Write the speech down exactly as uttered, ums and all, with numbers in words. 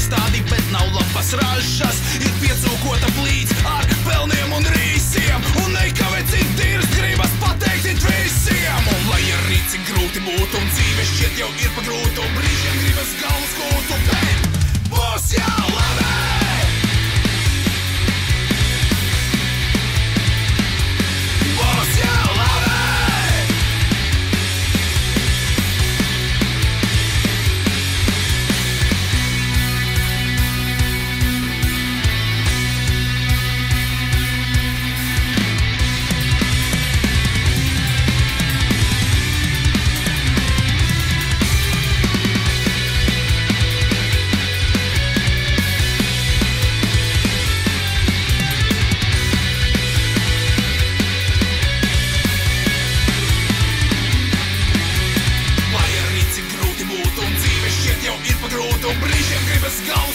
iestādi, bet nav labas ražas. Ir piecūkota plīts ar pelniem un rīsiem, un nekavē cik tīras gribas pateikt it visiem. Un lai arī cik grūti būtu un dzīve šķiet jau ir pa grūtu, brīžiem gribas galvas kūtu, bet būs jau labi. Būs jau labi. Brīžiem gribas galvas